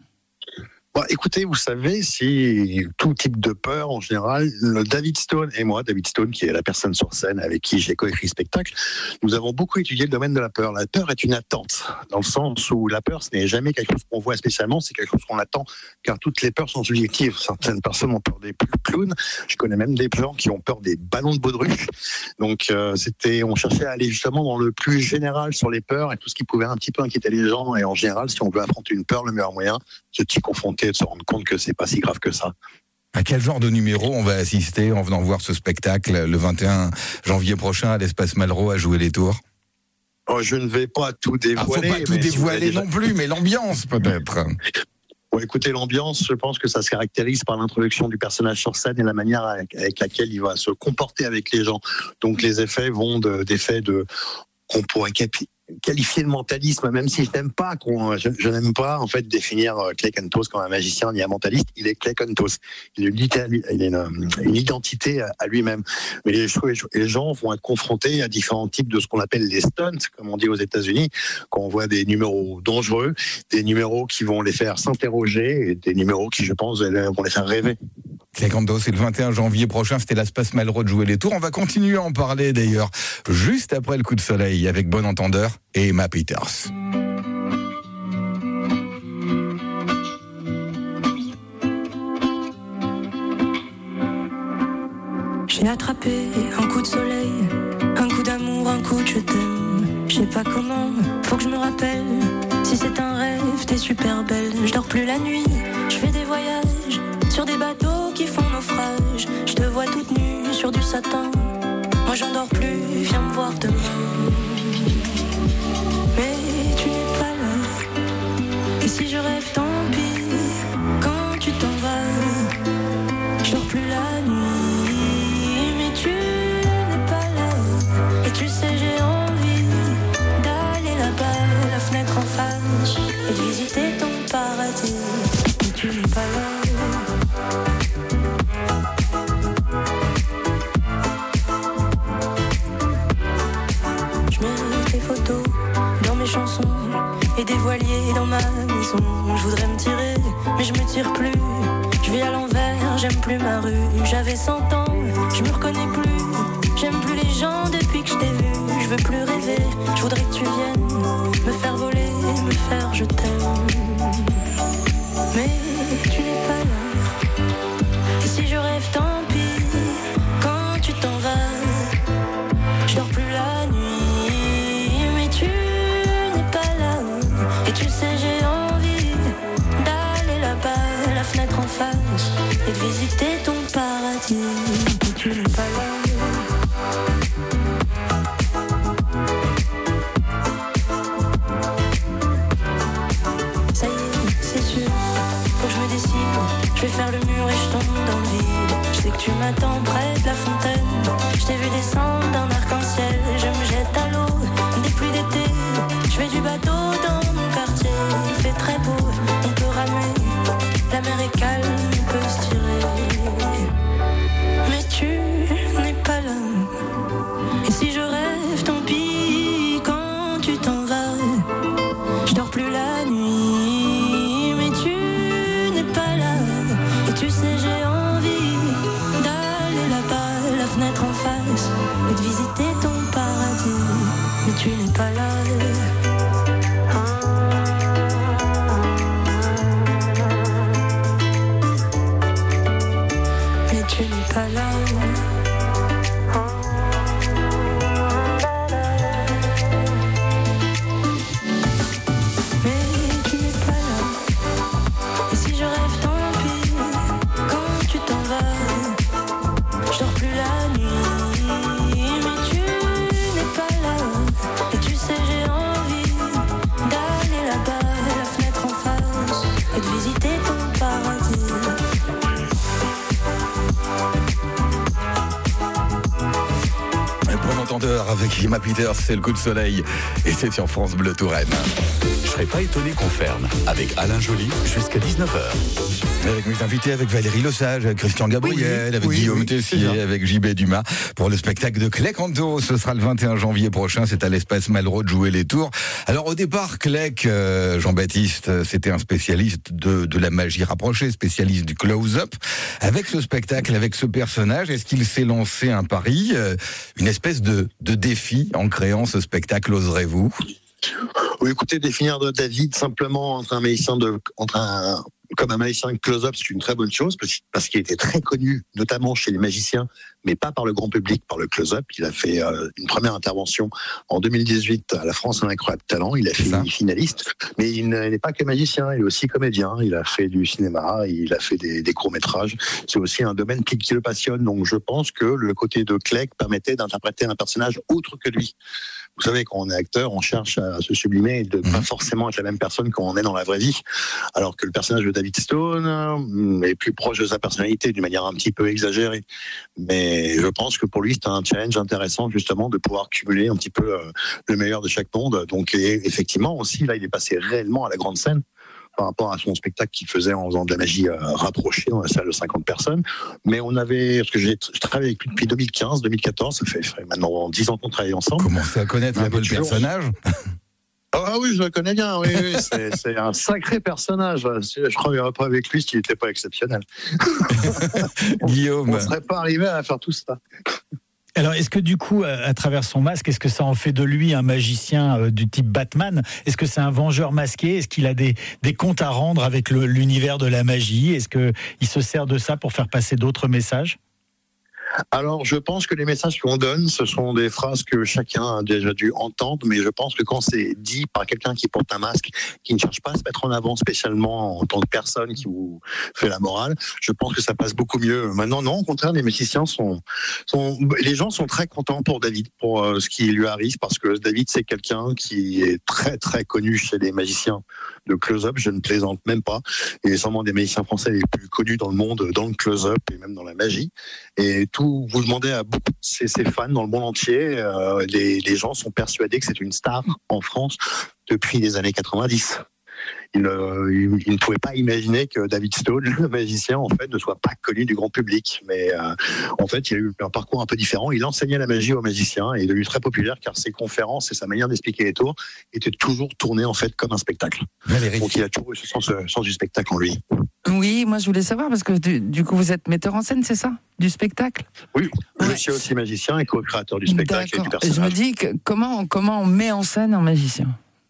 Bon, écoutez, vous savez, si tout type de peur, en général, David Stone et moi, David Stone, qui est la personne sur scène avec qui j'ai coécrit le spectacle, nous avons beaucoup étudié le domaine de la peur. La peur est une attente, dans le sens où la peur, ce n'est jamais quelque chose qu'on voit spécialement, c'est quelque chose qu'on attend, car toutes les peurs sont subjectives. Certaines personnes ont peur des clowns, je connais même des gens qui ont peur des ballons de baudruche. Donc, on cherchait à aller justement dans le plus général sur les peurs et tout ce qui pouvait un petit peu inquiéter les gens. Et en général, si on veut affronter une peur, le meilleur moyen, c'est de s'y confronter et de se rendre compte que c'est pas si grave que ça. À quel genre de numéro on va assister en venant voir ce spectacle le 21 janvier prochain à l'Espace Malraux à Jouer les Tours? Je ne vais pas tout dévoiler. Faut pas tout dévoiler non plus, mais l'ambiance peut-être. Bon, écoutez, l'ambiance, je pense que ça se caractérise par l'introduction du personnage sur scène et la manière avec laquelle il va se comporter avec les gens. Donc les effets vont d'effets qu'on pourrait qualifier de mentalisme, même si je n'aime pas en fait définir Clay Cantos comme un magicien ni un mentaliste. Il est Clay Cantos. Il a une identité à lui-même. Mais les gens vont être confrontés à différents types de ce qu'on appelle les stunts, comme on dit aux États-Unis, quand on voit des numéros dangereux, des numéros qui vont les faire s'interroger et des numéros qui, je pense, vont les faire rêver. Clay Cantos, c'est le 21 janvier prochain, c'était l'Espace Malraux de Jouer les Tours. On va continuer à en parler d'ailleurs juste après le coup de soleil avec Bon Entendeur et Emma Peters. J'ai attrapé un coup de soleil, un coup d'amour, un coup de je t'aime. Je sais pas comment, faut que je me rappelle. Si c'est un rêve, t'es super belle. Je dors plus la nuit, je fais des voyages sur des bateaux qui font naufrage. Je te vois toute nue sur du satin. Moi j'en dors plus, viens me voir demain. Mais tu n'es pas là. Et si je rêve, tant pis. Quand tu t'en vas, je dors plus la nuit. Mais tu n'es pas là. Et tu sais, j'ai envie d'aller là-bas, la fenêtre en face, et de visiter ton paradis. Mais tu n'es pas là. Chansons et des voiliers dans ma maison. Je voudrais me tirer, mais je me tire plus. Je vis à l'envers, j'aime plus ma rue. J'avais 100 ans, je me reconnais plus. J'aime plus les gens depuis que je t'ai vu. Je veux plus rêver, je voudrais que tu viennes me faire voler, me faire je t'aime. Mais tu n'es pas là. Et si je rêve, tant pis. Quand tu t'en vas, je dors plus la nuit. Tu sais, j'ai envie d'aller là-bas, la fenêtre en face, et de visiter ton paradis. Mais tu n'es pas là. Ça y est, c'est sûr, faut que je me décide. Je vais faire le mur et je tombe dans le vide. Je sais que tu m'attends près de la fontaine. Je t'ai vu descendre d'un arc-en-ciel. Je me jette à l'eau, des pluies d'été. Je fais du bateau dans quartier, il fait très beau, on peut ramer, la mer est calme, on peut se tirer. Mais tu n'es pas là. Et si je rêve, tant pis. Quand tu t'en vas, je dors plus la nuit. Mais tu n'es pas là. Et tu sais, j'ai envie d'aller là-bas, la fenêtre en face, et de visiter ton paradis. Mais tu n'es pas là. Tu n'es pas là. Mais tu n'es pas là. Et si je rêve, tant pis. Quand tu t'en vas, je dors plus la nuit. Mais tu n'es pas là. Et tu sais, j'ai envie détendeur avec Lima Peters, c'est le coup de soleil. Et c'est sur France Bleu Touraine. Je serais pas étonné qu'on ferme avec Alain Joly jusqu'à 19h. Avec mes invités, avec Valérie Lesage, avec Christian Gabriel, avec Guillaume Tessier, avec JB Dumas, pour le spectacle de Clé Canto. Ce sera le 21 janvier prochain, c'est à l'Espace Malraux de jouer les tours. Alors au départ, Clec, Jean-Baptiste, c'était un spécialiste de la magie rapprochée, spécialiste du close-up. Avec ce spectacle, avec ce personnage, est-ce qu'il s'est lancé un pari, une espèce de défi en créant ce spectacle, oserez-vous ? Oui, écoutez, définir David simplement entre un magicien comme un magicien de close-up, c'est une très bonne chose parce qu'il était très connu, notamment chez les magiciens, mais pas par le grand public, par le close-up. Il a fait une première intervention en 2018 à la France un incroyable talent. Il a fini finaliste, mais il n'est pas que magicien, il est aussi comédien. Il a fait du cinéma, il a fait des courts-métrages. C'est aussi un domaine qui le passionne. Donc je pense que le côté de Clec permettait d'interpréter un personnage autre que lui. Vous savez, quand on est acteur, on cherche à se sublimer et de pas forcément être la même personne qu'on est dans la vraie vie. Alors que le personnage de David Stone est plus proche de sa personnalité d'une manière un petit peu exagérée. Mais je pense que pour lui, c'était un challenge intéressant justement de pouvoir cumuler un petit peu le meilleur de chaque monde. Donc effectivement aussi, là, il est passé réellement à la grande scène par rapport à son spectacle qu'il faisait en faisant de la magie rapprochée dans la salle de 50 personnes. Mais parce que je travaille avec lui depuis 2015-2014, ça fait maintenant 10 ans qu'on travaille ensemble. Commencez à connaître un peu le personnage. Ah oui, je le connais bien, oui, c'est un sacré personnage. Je crois pas avec lui s'il n'était pas exceptionnel. Guillaume. On ne serait pas arrivé à faire tout ça. Alors, est-ce que du coup, à travers son masque, est-ce que ça en fait de lui un magicien du type Batman ? Est-ce que c'est un vengeur masqué ? Est-ce qu'il a des comptes à rendre avec l'univers de la magie ? Est-ce qu'il se sert de ça pour faire passer d'autres messages ? Alors, je pense que les messages qu'on donne, ce sont des phrases que chacun a déjà dû entendre, mais je pense que quand c'est dit par quelqu'un qui porte un masque, qui ne cherche pas à se mettre en avant spécialement en tant que personne qui vous fait la morale, je pense que ça passe beaucoup mieux. Maintenant, non, au contraire, les magiciens les gens sont très contents pour David, pour ce qui lui arrive, parce que David, c'est quelqu'un qui est très, très connu chez les magiciens de close-up, je ne plaisante même pas. Il est sûrement des magiciens français les plus connus dans le monde, dans le close-up et même dans la magie. Et vous demandez à beaucoup de ses fans dans le monde entier, les gens sont persuadés que c'est une star en France depuis les années 90. Il ne pouvait pas imaginer que David Stone, le magicien, en fait, ne soit pas connu du grand public. Mais en fait, il a eu un parcours un peu différent. Il enseignait la magie aux magiciens et il est devenu très populaire car ses conférences et sa manière d'expliquer les tours étaient toujours tournées en fait comme un spectacle. Valérie. Donc il a toujours eu ce sens du spectacle en lui. Oui, moi je voulais savoir parce que du coup vous êtes metteur en scène, c'est ça, du spectacle ? Oui, je suis aussi magicien et co-créateur du spectacle et du personnage. Je me dis comment on met en scène un magicien ?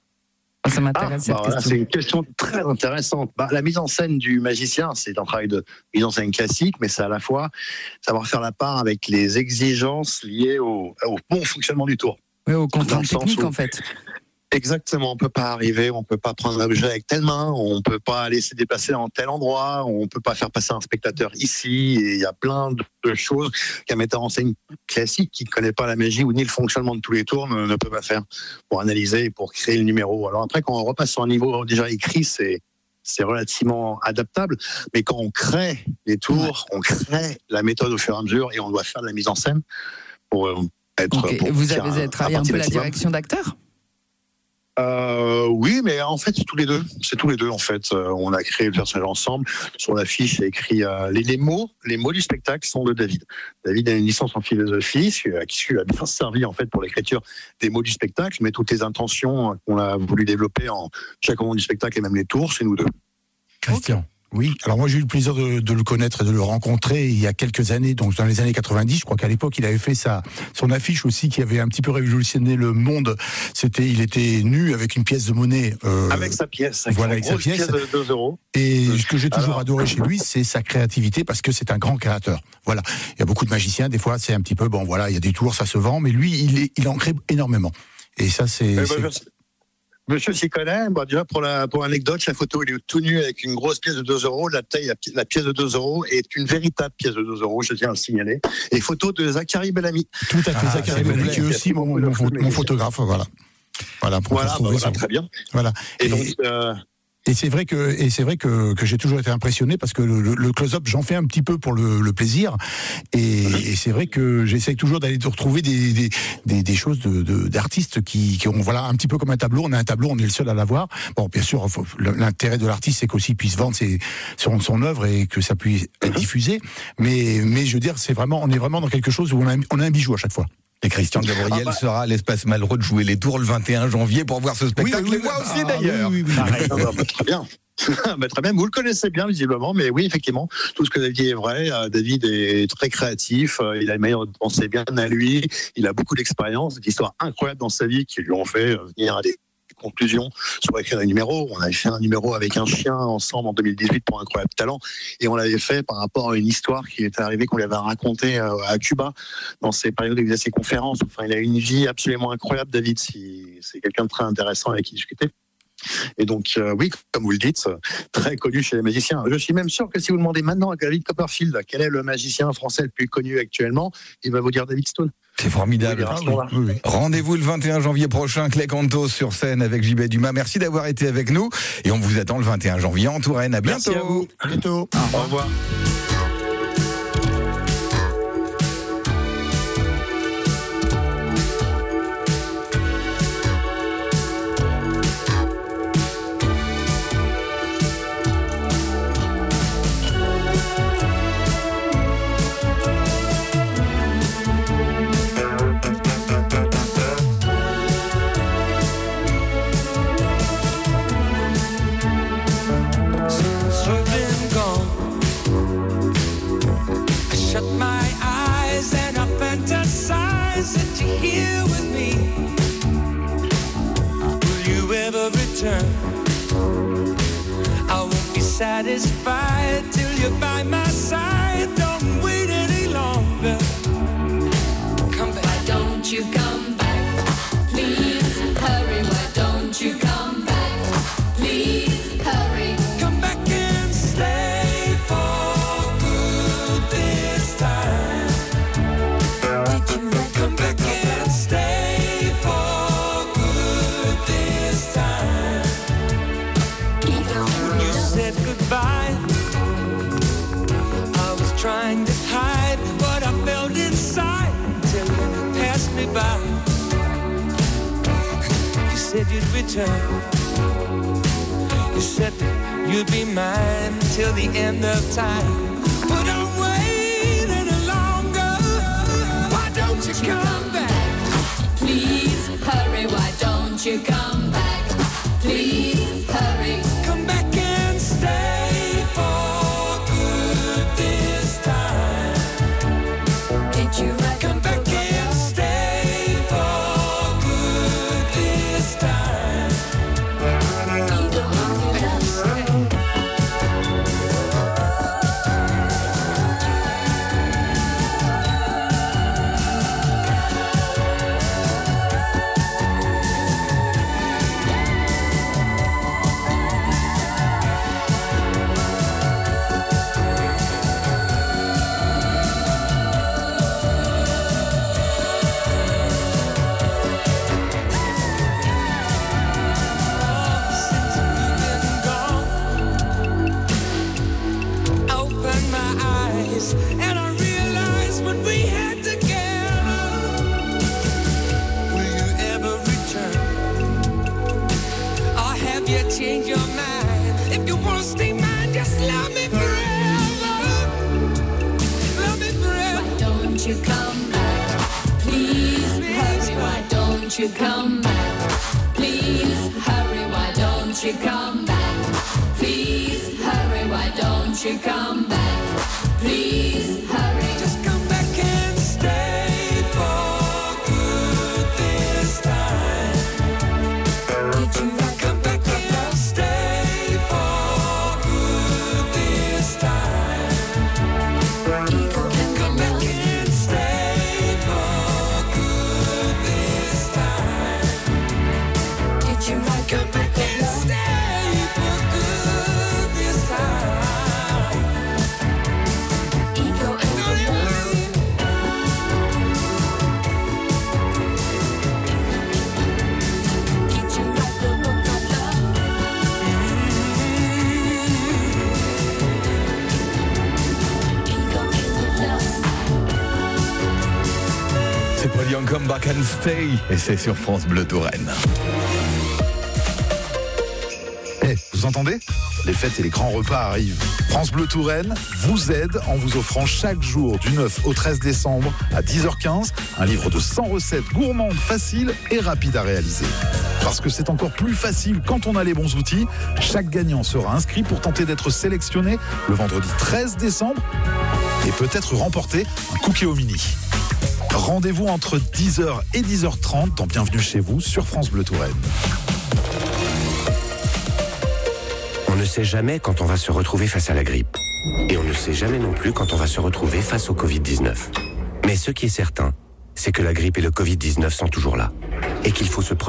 Ça m'intéresse cette question. C'est une question très intéressante. La mise en scène du magicien, c'est un travail de mise en scène classique, mais c'est à la fois savoir faire la part avec les exigences liées au bon fonctionnement du tour. Oui, aux contraintes techniques en fait. Exactement, on peut pas arriver, on peut pas prendre un objet avec telle main, on peut pas laisser déplacer dans tel endroit, on peut pas faire passer un spectateur ici, et il y a plein de choses qu'un metteur en scène classique qui ne connaît pas la magie ou ni le fonctionnement de tous les tours ne peut pas faire pour analyser et pour créer le numéro. Alors après, quand on repasse sur un niveau déjà écrit, c'est relativement adaptable, mais quand on crée les tours, on crée la méthode au fur et à mesure et on doit faire de la mise en scène pour être... Okay. Pour vous avez travaillé un peu la direction d'acteur ? Oui, mais en fait, c'est tous les deux. C'est tous les deux, en fait. On a créé le personnage ensemble. Sur l'affiche, il y a écrit les mots du spectacle sont de David. David a une licence en philosophie, qui a bien servi, en fait, pour l'écriture des mots du spectacle, mais toutes les intentions qu'on a voulu développer en chaque moment du spectacle et même les tours, c'est nous deux. Christian. Oui, alors moi j'ai eu le plaisir de le connaître et de le rencontrer il y a quelques années, donc dans les années 90, je crois qu'à l'époque il avait fait son affiche aussi qui avait un petit peu révolutionné le monde. Il était nu avec une pièce de monnaie. Avec sa pièce, avec sa pièce de 2 euros. Et ce que j'ai toujours adoré chez lui, c'est sa créativité parce que c'est un grand créateur. Voilà, il y a beaucoup de magiciens, des fois c'est un petit peu, il y a des tours, ça se vend, mais lui il en crée énormément. Et ça c'est... Monsieur s'y connaît. Déjà, pour l'anecdote, la photo, il est tout nu avec une grosse pièce de 2 euros. La pièce de 2 euros est une véritable pièce de 2 euros, je tiens à le signaler. Et photo de Zachary Bellamy. Tout à fait, Zachary Bellamy, qui est aussi mon photographe, voilà. Voilà, très bien. Voilà. Et donc, Et c'est vrai que j'ai toujours été impressionné parce que le close-up, j'en fais un petit peu pour le plaisir. Et c'est vrai que j'essaye toujours d'aller retrouver des choses d'artistes qui ont, voilà, un petit peu comme un tableau. On a un tableau, on est le seul à l'avoir. Bon, bien sûr, l'intérêt de l'artiste, c'est qu'aussi il puisse vendre son œuvre et que ça puisse être diffusé. Mais je veux dire, on est vraiment dans quelque chose où on a un bijou à chaque fois. Et Christian Gabriel sera à l'Espace Malraux de jouer les Tours le 21 janvier pour voir ce spectacle. Oui, et moi aussi d'ailleurs. Très bien. Très bien, vous le connaissez bien visiblement, mais oui, effectivement, tout ce que David dit est vrai. David est très créatif, il a une manière de penser bien à lui, il a beaucoup d'expérience, des histoires incroyables dans sa vie qui lui ont fait venir à des conclusions, soit écrire un numéro. On avait fait un numéro avec un chien ensemble en 2018 pour Incroyable Talent, et on l'avait fait par rapport à une histoire qui était arrivée, qu'on lui avait racontée à Cuba dans ces périodes où il faisait ses conférences. Enfin, il a une vie absolument incroyable, David. C'est quelqu'un de très intéressant avec qui discuter. Et donc, oui, comme vous le dites, très connu chez les magiciens. Je suis même sûr que si vous demandez maintenant à David Copperfield quel est le magicien français le plus connu actuellement, il va vous dire David Stone. C'est formidable. Oui. Rendez-vous le 21 janvier prochain, Clay Cantos sur scène avec JB Dumas. Merci d'avoir été avec nous et on vous attend le 21 janvier en Touraine. À bientôt. Merci à vous. À bientôt. Au revoir. Satisfied till you're by my side. Don't wait any longer. Come back. Why don't you come back? Please hurry. Why don't you come back? Please hurry. Come back and stay for good this time. Did you come back and stay for good this time? When you said goodbye, I was trying to hide what I felt inside till you passed me by. You said you'd return. You said you'd be mine till the end of time. But don't wait any longer. Why don't you come back? Please hurry. Why don't you come back? Please hurry. Come back and stay for good this time. Did you come back and stay for good this time? And I realized what we had together. Will you ever return? Or have you changed your mind? If you want to stay mine, just love me forever. Love me forever. Why don't you come back? Please hurry. Why don't you come back? Please hurry. Why don't you come back? Please hurry. Why don't you come back? Please hurry. Just come back and stay for good this time. Did you come back and stay for good this time? Come back and stay for good this time. Did you come back and stay for good this time? Back and Stay, et c'est sur France Bleu Touraine. Vous entendez ? Les fêtes et les grands repas arrivent. France Bleu Touraine vous aide en vous offrant chaque jour du 9 au 13 décembre à 10h15 un livre de 100 recettes gourmandes, faciles et rapides à réaliser. Parce que c'est encore plus facile quand on a les bons outils, chaque gagnant sera inscrit pour tenter d'être sélectionné le vendredi 13 décembre et peut-être remporter un cookie au mini. Rendez-vous entre 10h et 10h30 dans Bienvenue chez vous sur France Bleu Touraine. On ne sait jamais quand on va se retrouver face à la grippe. Et on ne sait jamais non plus quand on va se retrouver face au Covid-19. Mais ce qui est certain, c'est que la grippe et le Covid-19 sont toujours là. Et qu'il faut se protéger.